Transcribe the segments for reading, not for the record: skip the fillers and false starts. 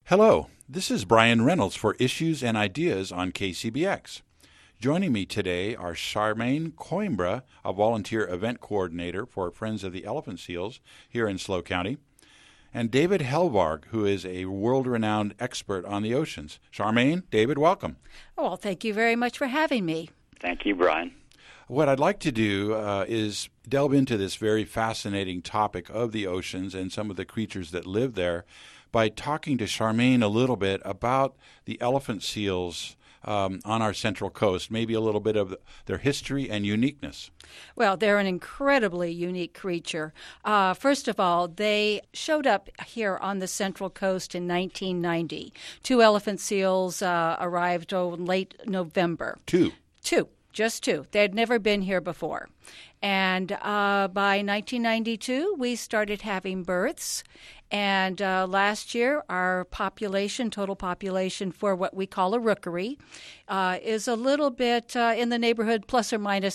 Hello, this is Brian Reynolds for Issues and Ideas on KCBX. Joining me today are Charmaine Coimbra, a volunteer event coordinator for Friends of the Elephant Seals here in SLO County, and David Helvarg, who is a world-renowned expert on the oceans. Charmaine, David, welcome. Well, thank you very much for having me. Thank you, Brian. What I'd like to do is delve into this very fascinating topic of the oceans and some of the creatures that live there by talking to Charmaine a little bit about the elephant seals on our central coast, maybe a little bit of their history and uniqueness. Well, they're an incredibly unique creature. First of all, they showed up here on the central coast in 1990. Two elephant seals arrived late November. Two. Just two. They had never been here before. And by 1992, we started having births. And last year, our total population for what we call a rookery, is a little bit in the neighborhood plus or minus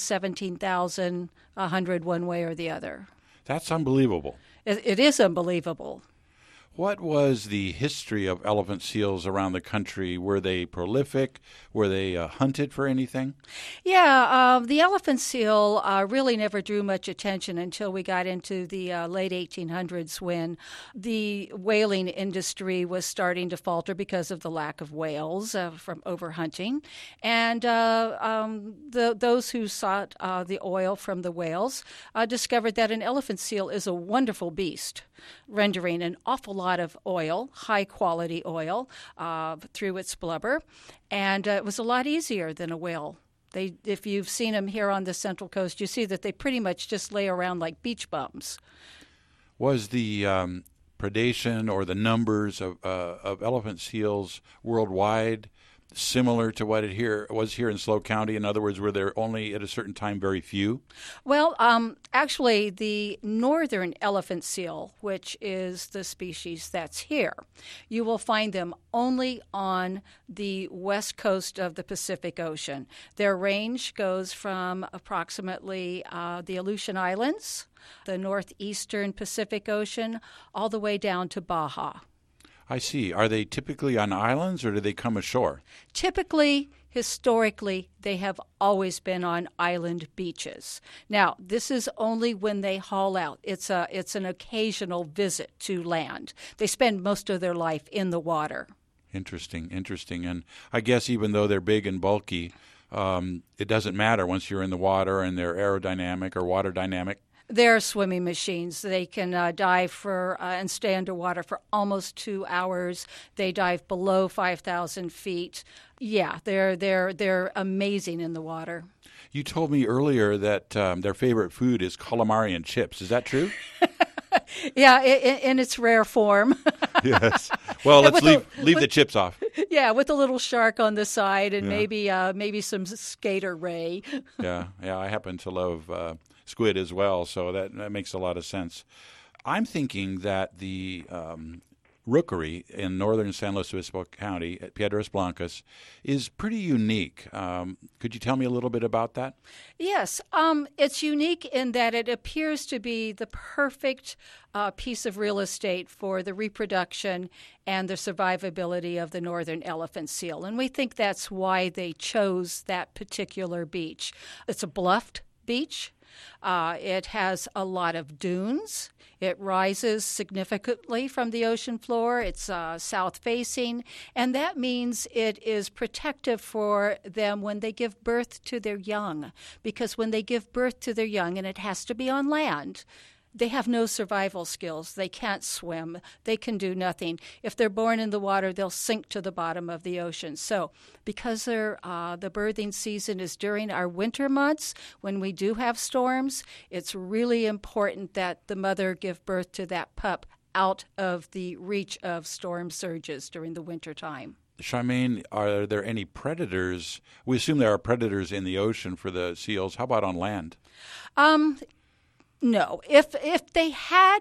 17,100 one way or the other. That's unbelievable. It is unbelievable. What was the history of elephant seals around the country? Were they prolific? Were they hunted for anything? Yeah, the elephant seal really never drew much attention until we got into the late 1800s when the whaling industry was starting to falter because of the lack of whales from overhunting. And those who sought the oil from the whales discovered that an elephant seal is a wonderful beast, rendering an awful lot of oil, high-quality oil, through its blubber. And it was a lot easier than a whale. If you've seen them here on the Central Coast, you see that they pretty much just lay around like beach bums. Was the predation or the numbers of elephant seals worldwide similar to what it was here in SLO County? In other words, were there only at a certain time very few? Well, actually, the northern elephant seal, which is the species that's here, you will find them only on the west coast of the Pacific Ocean. Their range goes from approximately the Aleutian Islands, the northeastern Pacific Ocean, all the way down to Baja. I see. Are they typically on islands or do they come ashore? Typically, historically, they have always been on island beaches. Now, this is only when they haul out. It's an occasional visit to land. They spend most of their life in the water. Interesting. And I guess even though they're big and bulky, it doesn't matter once you're in the water and they're aerodynamic or water dynamic. They're swimming machines. They can dive and stay underwater for almost 2 hours. They dive below 5,000 feet. Yeah, they're amazing in the water. You told me earlier that their favorite food is calamari and chips. Is that true? Yeah, in its rare form. Yes. Well, let's leave the chips off. Yeah, with a little shark on the side and maybe some skater ray. Yeah. I happen to love squid as well, so that makes a lot of sense. I'm thinking that the rookery in northern San Luis Obispo County at Piedras Blancas is pretty unique. Could you tell me a little bit about that? Yes. It's unique in that it appears to be the perfect piece of real estate for the reproduction and the survivability of the northern elephant seal. And we think that's why they chose that particular beach. It's a bluffed beach. It has a lot of dunes. It rises significantly from the ocean floor. It's south-facing, and that means it is protective for them when they give birth to their young, because when they give birth to their young, and it has to be on land, they have no survival skills. They can't swim. They can do nothing. If they're born in the water, they'll sink to the bottom of the ocean. So because the birthing season is during our winter months, when we do have storms, it's really important that the mother give birth to that pup out of the reach of storm surges during the winter time. Charmaine, are there any predators? We assume there are predators in the ocean for the seals. How about on land? No. If they had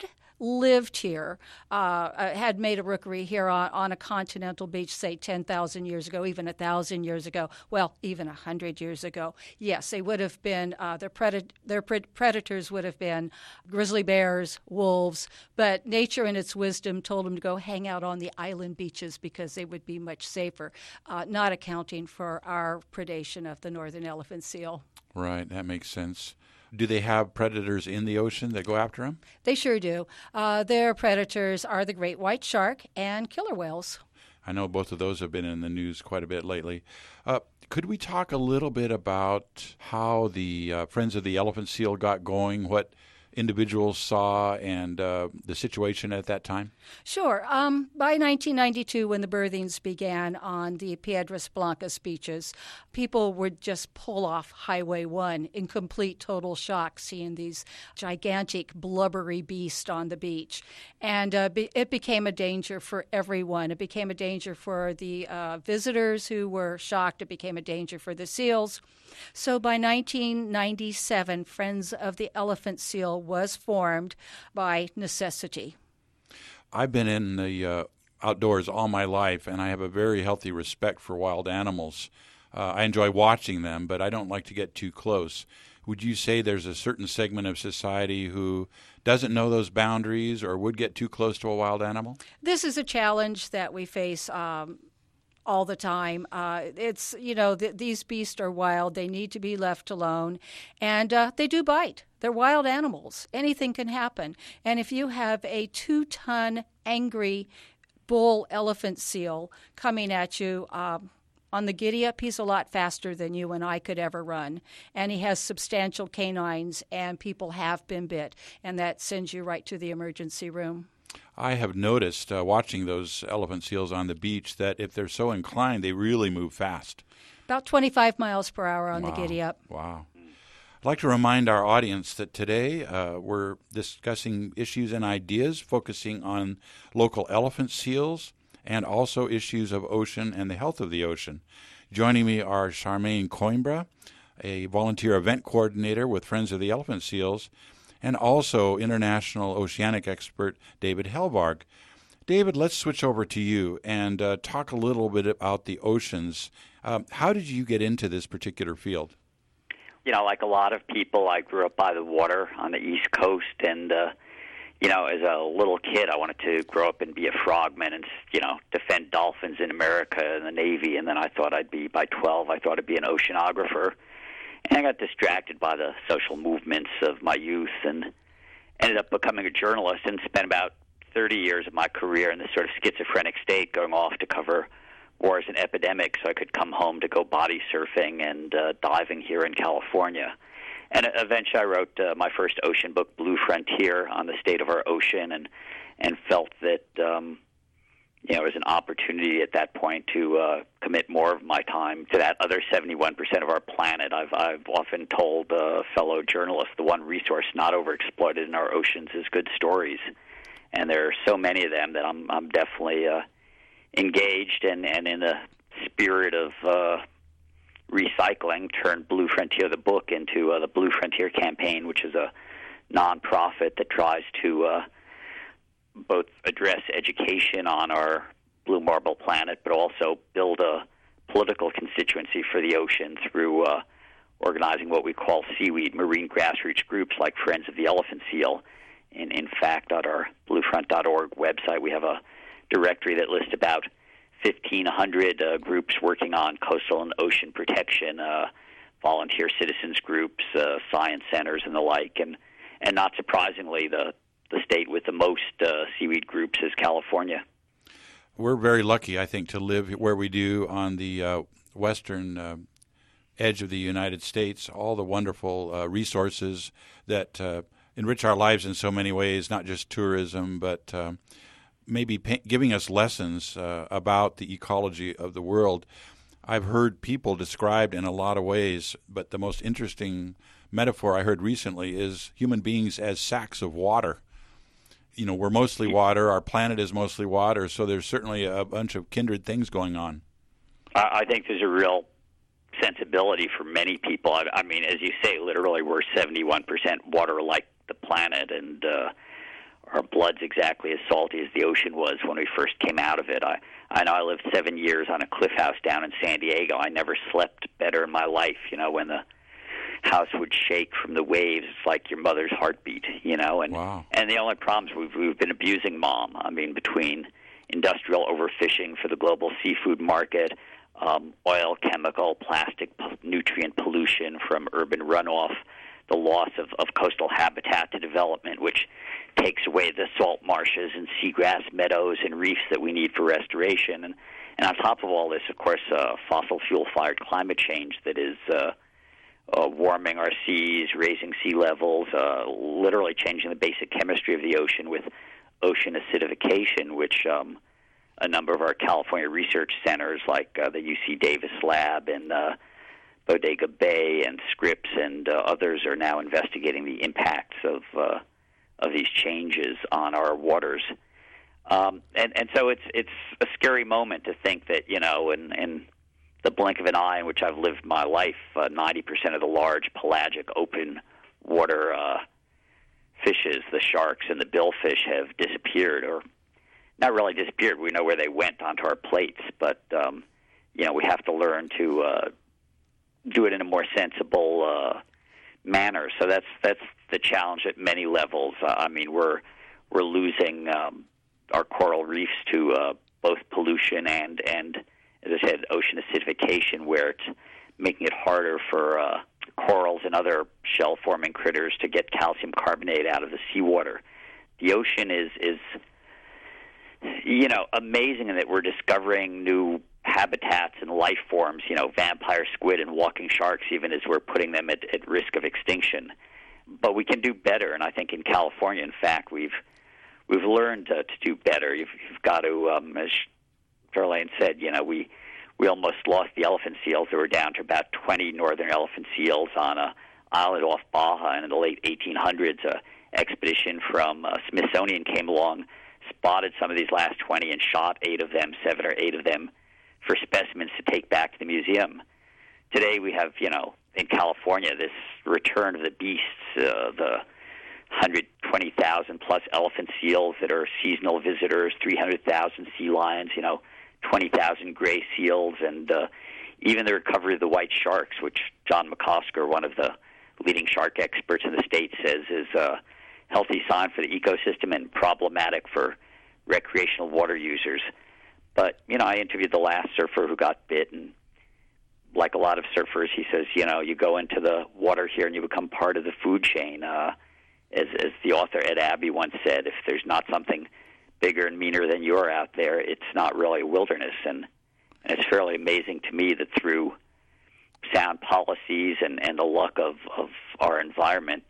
lived here, had made a rookery here on a continental beach, say 10,000 years ago, even 1,000 years ago, well, even 100 years ago, yes, they would have been, their predators would have been grizzly bears, wolves, but nature in its wisdom told them to go hang out on the island beaches because they would be much safer, not accounting for our predation of the northern elephant seal. Right, that makes sense. Do they have predators in the ocean that go after them? They sure do. Their predators are the great white shark and killer whales. I know both of those have been in the news quite a bit lately. Could we talk a little bit about how the Friends of the Elephant Seal got going, what individuals saw, and the situation at that time? Sure. By 1992, when the birthings began on the Piedras Blancas beaches, people would just pull off Highway 1 in complete total shock, seeing these gigantic blubbery beasts on the beach. And it became a danger for everyone. It became a danger for the visitors who were shocked. It became a danger for the seals. So by 1997, Friends of the Elephant Seal was formed by necessity. I've been in the outdoors all my life, and I have a very healthy respect for wild animals. I enjoy watching them, but I don't like to get too close. Would you say there's a certain segment of society who doesn't know those boundaries or would get too close to a wild animal? This is a challenge that we face all the time. It's, these beasts are wild. They need to be left alone. And they do bite. They're wild animals. Anything can happen. And if you have a 2-ton angry bull elephant seal coming at you on the giddy-up, he's a lot faster than you and I could ever run. And he has substantial canines, and people have been bit. And that sends you right to the emergency room. I have noticed, watching those elephant seals on the beach, that if they're so inclined, they really move fast. About 25 miles per hour on the giddy-up. Wow. I'd like to remind our audience that today we're discussing issues and ideas focusing on local elephant seals and also issues of ocean and the health of the ocean. Joining me are Charmaine Coimbra, a volunteer event coordinator with Friends of the Elephant Seals, and also international oceanic expert David Helvarg. David, let's switch over to you and talk a little bit about the oceans. How did you get into this particular field? Like a lot of people, I grew up by the water on the East Coast, and, as a little kid, I wanted to grow up and be a frogman and, defend dolphins in America in the Navy, and then by 12, I thought I'd be an oceanographer. And I got distracted by the social movements of my youth and ended up becoming a journalist and spent about 30 years of my career in this sort of schizophrenic state, going off to cover wars and epidemics so I could come home to go body surfing and diving here in California. And eventually I wrote my first ocean book, Blue Frontier, on the state of our ocean, and felt that there was an opportunity at that point to commit more of my time to that other 71% of our planet. I've often told fellow journalists the one resource not overexploited in our oceans is good stories, and there are so many of them that I'm definitely engaged and in the spirit of recycling, turned Blue Frontier, the book, into the Blue Frontier Campaign, which is a nonprofit that tries to both address education on our blue marble planet, but also build a political constituency for the ocean through organizing what we call seaweed marine grassroots groups like Friends of the Elephant Seal. And in fact, on our bluefront.org website, we have a directory that lists about 1,500 groups working on coastal and ocean protection, volunteer citizens groups, science centers, and the like. And not surprisingly, the state with the most seaweed groups is California. We're very lucky, I think, to live where we do on the western edge of the United States. All the wonderful resources that enrich our lives in so many ways, not just tourism, but maybe giving us lessons about the ecology of the world. I've heard people described in a lot of ways, but the most interesting metaphor I heard recently is human beings as sacks of water. We're mostly water, our planet is mostly water, so there's certainly a bunch of kindred things going on. I think there's a real sensibility for many people. I mean, as you say, literally we're 71% water like the planet, and our blood's exactly as salty as the ocean was when we first came out of it. I know I lived 7 years on a cliff house down in San Diego. I never slept better in my life, when the house would shake from the waves. It's like your mother's heartbeat, And Wow. and the only problem is we've been abusing Mom. I mean, between industrial overfishing for the global seafood market, oil, chemical, plastic, nutrient pollution from urban runoff, the loss of coastal habitat to development, which takes away the salt marshes and seagrass meadows and reefs that we need for restoration. And on top of all this, of course, fossil fuel-fired climate change that is warming our seas, raising sea levels, literally changing the basic chemistry of the ocean with ocean acidification, which a number of our California research centers like the UC Davis Lab and Bodega Bay and Scripps and others are now investigating the impacts of these changes on our waters. And so it's a scary moment to think that, in the blink of an eye in which I've lived my life, 90% of the large pelagic open water fishes, the sharks and the billfish, have disappeared, or not really disappeared. We know where they went onto our plates, but we have to learn to do it in a more sensible manner. So that's the challenge at many levels. I mean, we're losing our coral reefs to both pollution and, as I said, ocean acidification, where it's making it harder for corals and other shell-forming critters to get calcium carbonate out of the seawater. The ocean is amazing in that we're discovering new habitats and life forms, vampire squid and walking sharks, even as we're putting them at risk of extinction. But we can do better, and I think in California, in fact, we've learned to do better. You've got to, as Charlene said, we almost lost the elephant seals. There were down to about 20 northern elephant seals on an island off Baja, and in the late 1800s, an expedition from Smithsonian came along, spotted some of these last 20, and shot 7 or 8 of them for specimens to take back to the museum. Today we have, in California, this return of the beasts, the 120,000 plus elephant seals that are seasonal visitors, 300,000 sea lions, 20,000 gray seals, and even the recovery of the white sharks, which John McCosker, one of the leading shark experts in the state, says is a healthy sign for the ecosystem and problematic for recreational water users. But, I interviewed the last surfer who got bit, and like a lot of surfers, he says, you go into the water here and you become part of the food chain. As the author Ed Abbey once said, if there's not something bigger and meaner than you're out there, it's not really a wilderness. And it's fairly amazing to me that through sound policies and the luck of our environment,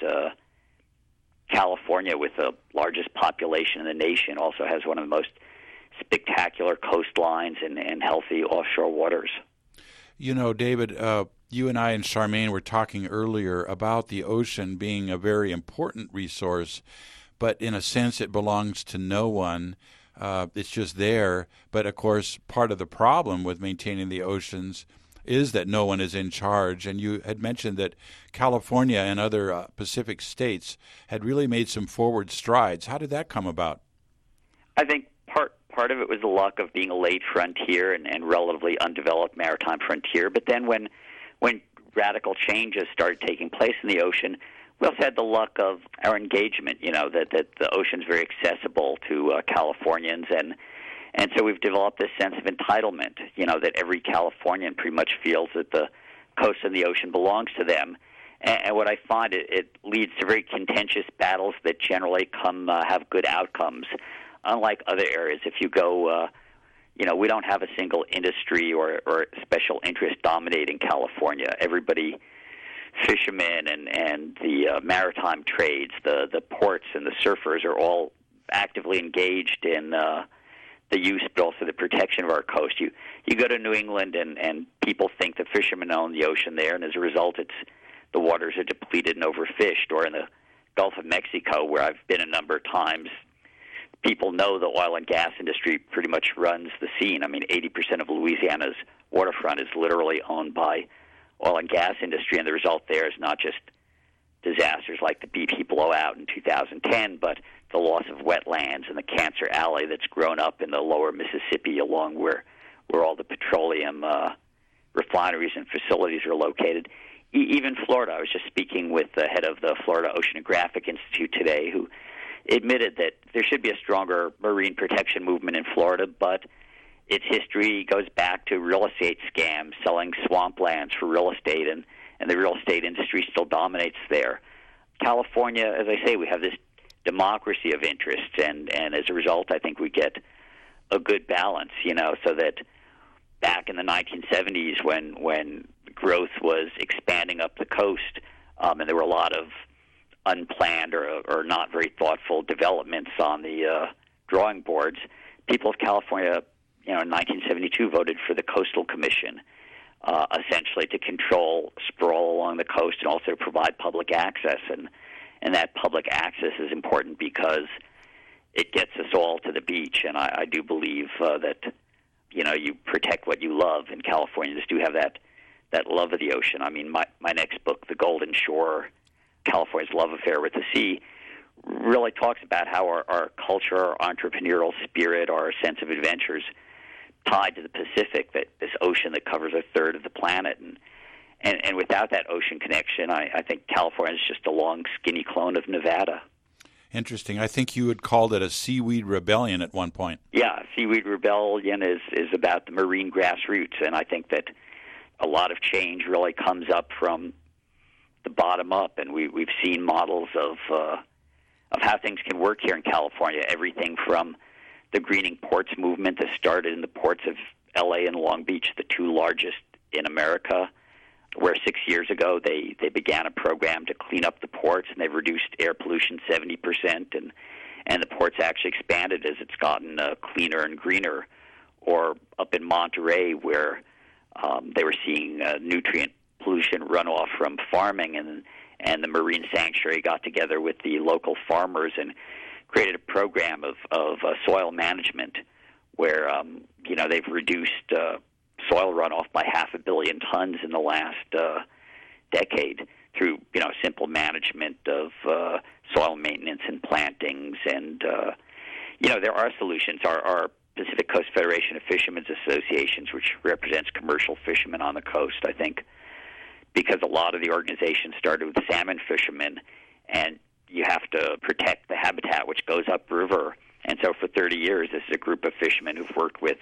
California, with the largest population in the nation, also has one of the most spectacular coastlines and healthy offshore waters. David, you and I and Charmaine were talking earlier about the ocean being a very important resource, but in a sense it belongs to no one. It's just there. But, of course, part of the problem with maintaining the oceans is that no one is in charge. And you had mentioned that California and other Pacific states had really made some forward strides. How did that come about? I think part of it was the luck of being a late frontier and relatively undeveloped maritime frontier. But then when radical changes started taking place in the ocean, we also had the luck of our engagement, that the ocean's very accessible to Californians. And so we've developed this sense of entitlement, that every Californian pretty much feels that the coast and the ocean belongs to them. And what I find, it leads to very contentious battles that generally have good outcomes. Unlike other areas, if you go, we don't have a single industry or special interest dominating California. Everybody, fishermen and the maritime trades, the ports and the surfers are all actively engaged in the use but also the protection of our coast. You go to New England and people think the fishermen own the ocean there, and as a result the waters are depleted and overfished. Or in the Gulf of Mexico, where I've been a number of times, people know the oil and gas industry pretty much runs the scene. I mean, 80% of Louisiana's waterfront is literally owned by oil and gas industry, and the result there is not just disasters like the BP blowout in 2010, but the loss of wetlands and the cancer alley that's grown up in the lower Mississippi along where all the petroleum refineries and facilities are located. Even Florida. I was just speaking with the head of the Florida Oceanographic Institute today, who admitted that there should be a stronger marine protection movement in Florida, but its history goes back to real estate scams, selling swamplands for real estate, and the real estate industry still dominates there. California, as I say, we have this democracy of interests, and as a result, I think we get a good balance, so that back in the 1970s when growth was expanding up the coast, and there were a lot of unplanned or not very thoughtful developments on the drawing boards, people of California, in 1972 voted for the Coastal Commission, essentially to control sprawl along the coast and also provide public access. And that public access is important because it gets us all to the beach. And I do believe that, you protect what you love. And Californians do have that love of the ocean. I mean, my next book, The Golden Shore, California's Love Affair with the Sea, really talks about how our culture, our entrepreneurial spirit, our sense of adventures tied to the Pacific, that this ocean that covers a third of the planet. And without that ocean connection, I think California is just a long, skinny clone of Nevada. Interesting. I think you had called it a seaweed rebellion at one point. Yeah, seaweed rebellion is about the marine grassroots, and I think that a lot of change really comes up from the bottom up, and we've seen models of how things can work here in California. Everything from the greening ports movement that started in the ports of L.A. and Long Beach, the two largest in America, where 6 years ago they began a program to clean up the ports, and they've reduced air pollution 70%, and the ports actually expanded as it's gotten cleaner and greener. Or up in Monterey, where they were seeing nutrient pollution runoff from farming, and the Marine Sanctuary got together with the local farmers and created a program of soil management where they've reduced soil runoff by 500 million tons in the last decade through simple management of soil maintenance and plantings. And there are solutions. Our Pacific Coast Federation of Fishermen's Associations, which represents commercial fishermen on the coast, I think, because a lot of the organizations started with salmon fishermen, and you have to protect the habitat which goes upriver. And so for 30 years, this is a group of fishermen who've worked with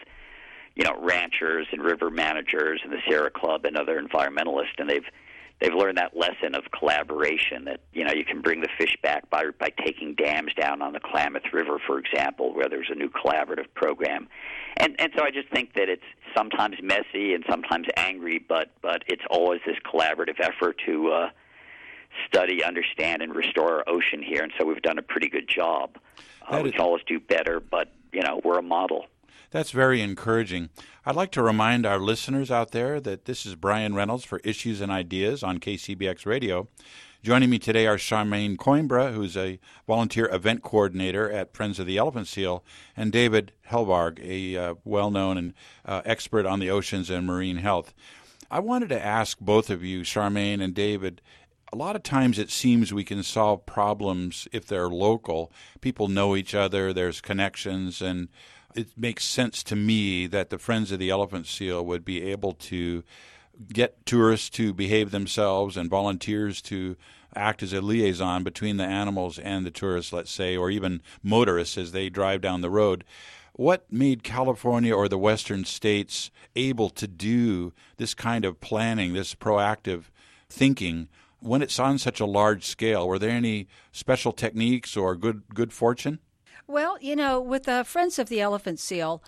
ranchers and river managers and the Sierra Club and other environmentalists, and they've learned that lesson of collaboration, that you can bring the fish back by taking dams down on the Klamath River, for example, where there's a new collaborative program. And so I just think that it's sometimes messy and sometimes angry, but it's always this collaborative effort to study, understand, and restore our ocean here. And so we've done a pretty good job. We can always do better, but we're a model. That's very encouraging. I'd like to remind our listeners out there that this is Brian Reynolds for Issues and Ideas on KCBX Radio. Joining me today are Charmaine Coimbra, who's a volunteer event coordinator at Friends of the Elephant Seal, and David Helvarg, a well-known and expert on the oceans and marine health. I wanted to ask both of you, Charmaine and David, a lot of times it seems we can solve problems if they're local. People know each other, there's connections, and it makes sense to me that the Friends of the Elephant Seal would be able to get tourists to behave themselves and volunteers to act as a liaison between the animals and the tourists, let's say, or even motorists as they drive down the road. What made California or the western states able to do this kind of planning, this proactive thinking, when it's on such a large scale? Were there any special techniques or good fortune? Well, with the Friends of the Elephant Seal,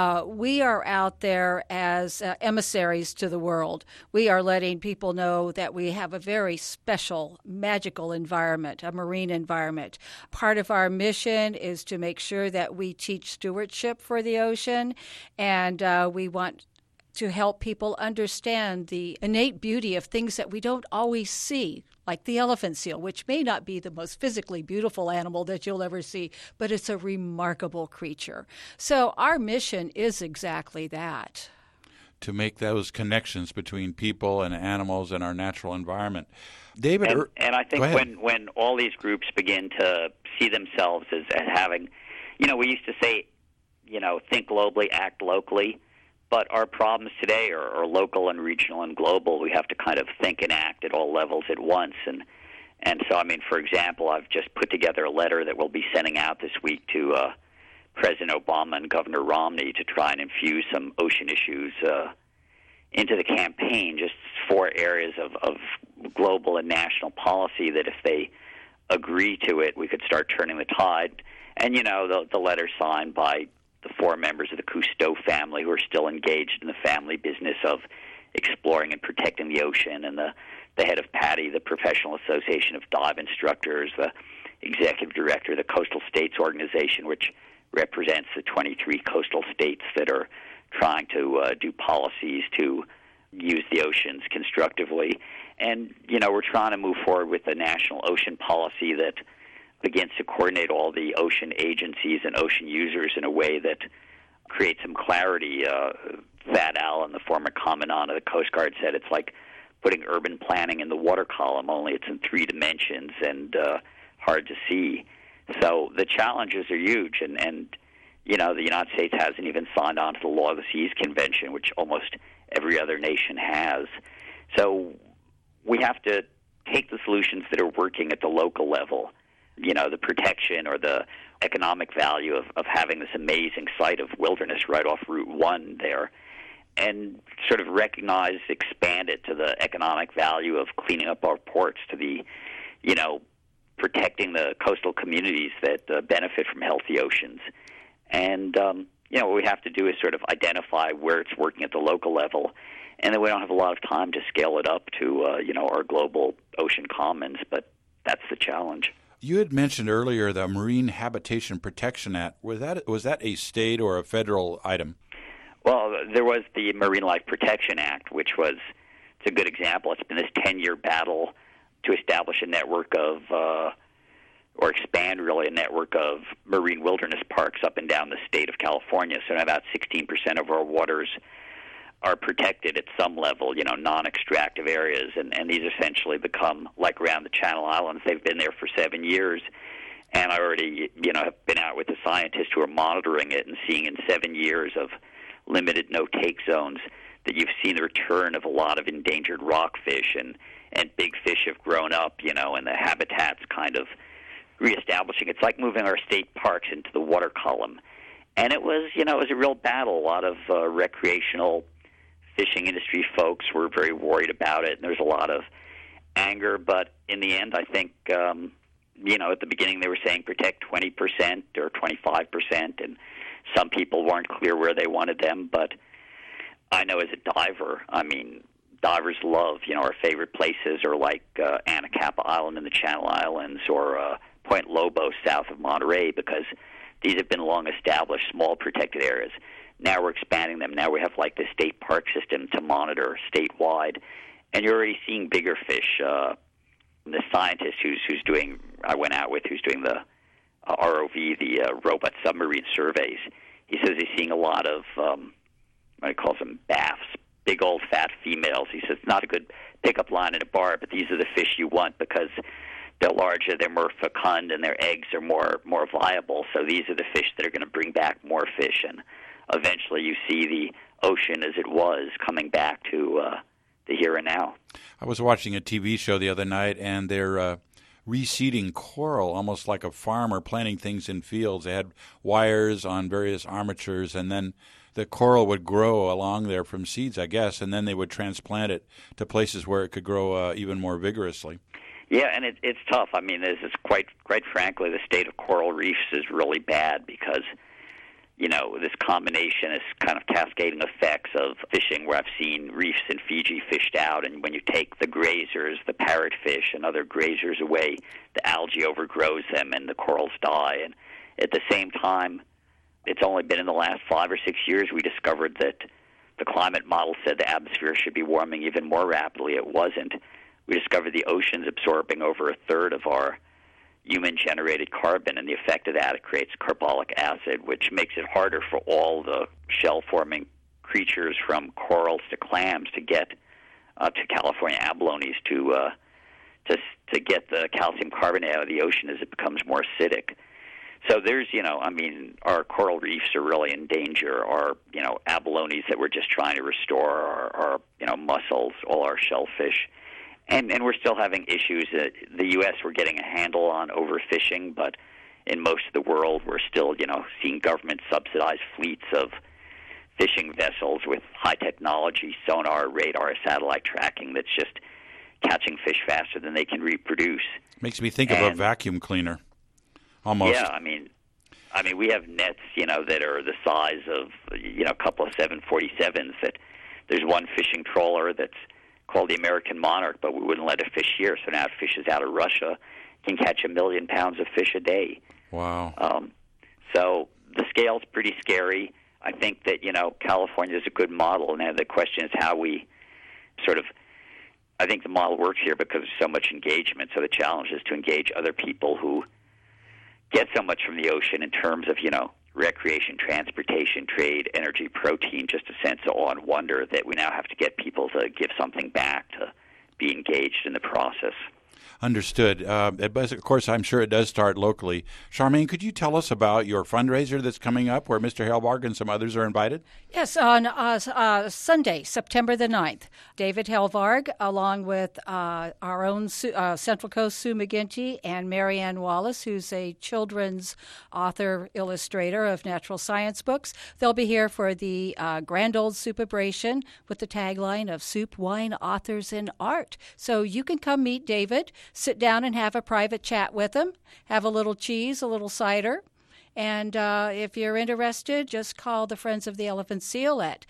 we are out there as emissaries to the world. We are letting people know that we have a very special, magical environment, a marine environment. Part of our mission is to make sure that we teach stewardship for the ocean, and we want to help people understand the innate beauty of things that we don't always see, like the elephant seal, which may not be the most physically beautiful animal that you'll ever see, but it's a remarkable creature. So our mission is exactly that. to make those connections between people and animals and our natural environment. David, and I think when all these groups begin to see themselves as having, we used to say, think globally, act locally, but our problems today are local and regional and global. We have to kind of think and act at all levels at once. And so, for example, I've just put together a letter that we'll be sending out this week to President Obama and Governor Romney to try and infuse some ocean issues into the campaign, just 4 areas of global and national policy that if they agree to it, we could start turning the tide. And, the letter's signed by the 4 members of the Cousteau family who are still engaged in the family business of exploring and protecting the ocean, and the head of PADI, the Professional Association of Dive Instructors, the executive director of the Coastal States Organization, which represents the 23 coastal states that are trying to do policies to use the oceans constructively. And, we're trying to move forward with a national ocean policy that begins to coordinate all the ocean agencies and ocean users in a way that creates some clarity. Thad Allen, the former commandant of the Coast Guard, said it's like putting urban planning in the water column, only it's in 3 dimensions and hard to see. So the challenges are huge, and the United States hasn't even signed on to the Law of the Seas Convention, which almost every other nation has. So we have to take the solutions that are working at the local level, the protection or the economic value of having this amazing site of wilderness right off Route 1 there, and sort of recognize, expand it to the economic value of cleaning up our ports, to the, protecting the coastal communities that benefit from healthy oceans. And, what we have to do is sort of identify where it's working at the local level, and then we don't have a lot of time to scale it up to, our global ocean commons, but that's the challenge. You had mentioned earlier the Marine Habitation Protection Act. Was that a state or a federal item? Well, there was the Marine Life Protection Act, which it's a good example. It's been this 10-year battle to establish a network of, or expand really a network of marine wilderness parks up and down the state of California. So now about 16% of our waters are protected at some level, non-extractive areas, and these essentially become like around the Channel Islands. They've been there for 7 years, and I already, have been out with the scientists who are monitoring it and seeing in 7 years of limited no-take zones that you've seen the return of a lot of endangered rockfish, and big fish have grown up, and the habitat's kind of reestablishing. It's like moving our state parks into the water column. And it was, it was a real battle. A lot of recreational fishing industry folks were very worried about it, and there's a lot of anger. But in the end, I think, at the beginning they were saying protect 20% or 25%, and some people weren't clear where they wanted them. But I know as a diver, divers love, our favorite places are like Anacapa Island in the Channel Islands or Point Lobos south of Monterey, because these have been long-established small protected areas. Now we're expanding them. Now we have like the state park system to monitor statewide, and you're already seeing bigger fish. The scientist who's doing the ROV, the robot submarine surveys, he says he's seeing a lot of what he calls them baths, big old fat females. He says it's not a good pickup line in a bar, but these are the fish you want because they're larger, they're more fecund, and their eggs are more viable. So these are the fish that are going to bring back more fish, and eventually you see the ocean as it was coming back to the here and now. I was watching a TV show the other night, and they're reseeding coral, almost like a farmer planting things in fields. They had wires on various armatures, and then the coral would grow along there from seeds, I guess, and then they would transplant it to places where it could grow even more vigorously. Yeah, and it's tough. This is quite frankly, the state of coral reefs is really bad because, this combination is kind of cascading effects of fishing where I've seen reefs in Fiji fished out, and when you take the grazers, the parrotfish and other grazers away, the algae overgrows them and the corals die. And at the same time, it's only been in the last 5 or 6 years we discovered that the climate model said the atmosphere should be warming even more rapidly. It wasn't. We discovered the ocean's absorbing over a third of our human-generated carbon, and the effect of that, it creates carbolic acid, which makes it harder for all the shell-forming creatures from corals to clams to get to California abalones to get the calcium carbonate out of the ocean as it becomes more acidic. So there's, our coral reefs are really in danger. Our, abalones that we're just trying to restore, our mussels, all our shellfish. And we're still having issues. The U.S., we're getting a handle on overfishing, but in most of the world, we're still, seeing government-subsidized fleets of fishing vessels with high technology, sonar, radar, satellite tracking that's just catching fish faster than they can reproduce. Makes me think of a vacuum cleaner, almost. Yeah, I mean, we have nets, that are the size of, a couple of 747s. That there's one fishing trawler that's called the American Monarch, but we wouldn't let it fish here. So now it fishes out of Russia, can catch 1 million pounds of fish a day. Wow. So the scale's pretty scary. I think that, California is a good model. Now the question is how we I think the model works here because there's so much engagement. So the challenge is to engage other people who get so much from the ocean in terms of, recreation, transportation, trade, energy, protein, just a sense of awe and wonder that we now have to get people to give something back, to be engaged in the process. Understood. But of course, I'm sure it does start locally. Charmaine, could you tell us about your fundraiser that's coming up where Mr. Helvarg and some others are invited? Yes, on Sunday, September the 9th, David Helvarg, along with our own Central Coast Sue McGinty and Marianne Wallace, who's a children's author, illustrator of natural science books. They'll be here for the Grand Old Soupabration with the tagline of Soup, Wine, Authors, and Art. So you can come meet David, sit down and have a private chat with him, have a little cheese, a little cider. And if you're interested, just call the Friends of the Elephant Seal at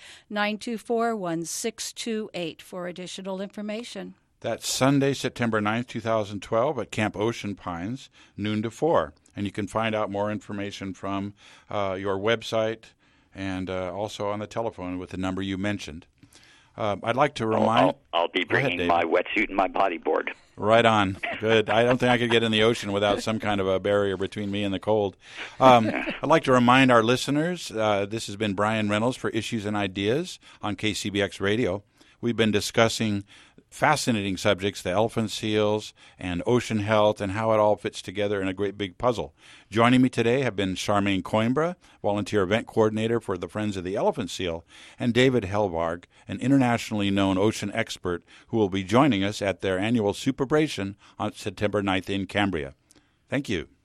924-1628 for additional information. That's Sunday, September 9th, 2012 at Camp Ocean Pines, noon to 4. And you can find out more information from your website and also on the telephone with the number you mentioned. I'd like to remind... I'll be bringing my wetsuit and my bodyboard. Right on. Good. I don't think I could get in the ocean without some kind of a barrier between me and the cold. I'd like to remind our listeners, this has been Brian Reynolds for Issues and Ideas on KCBX Radio. We've been discussing fascinating subjects, the elephant seals and ocean health and how it all fits together in a great big puzzle. Joining me today have been Charmaine Coimbra, volunteer event coordinator for the Friends of the Elephant Seal, and David Helvarg, an internationally known ocean expert who will be joining us at their annual Soupabration on September 9th in Cambria. Thank you.